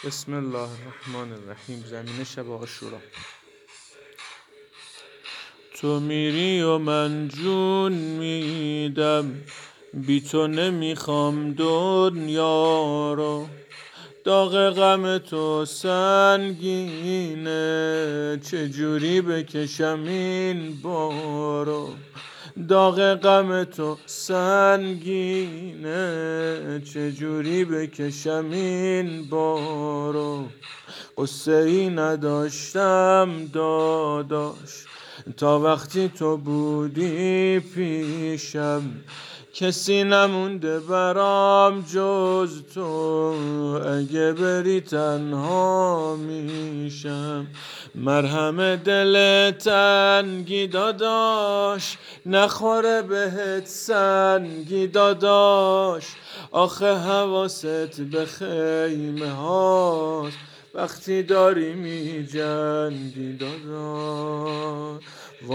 بسم الله الرحمن الرحیم. زمین شب عاشورا. تو میری و من جون میدم، بی تو نمیخوام دنیا رو. داغ غم تو سنگینه، چجوری بکشم این بارو. داغ غم تو سنگینه، چجوری بکشم این بارو. قصه ای نداشتم داداش، تا وقتی تو بودی پیشم. کسی نمونده برام جز تو، اگه بری تنها میشم. مرهم دل تنگی داداش، نخوره بهت سنگی داداش. آخه حواست به خیمه هاست، وقتی داری می جنگی داداش.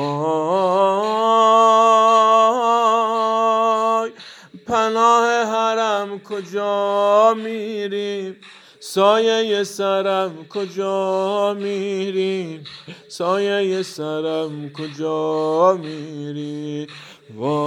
وای پناه حرم کجا میریم، سایه سرم کجا میریم، سایه سرم کجا میری. وای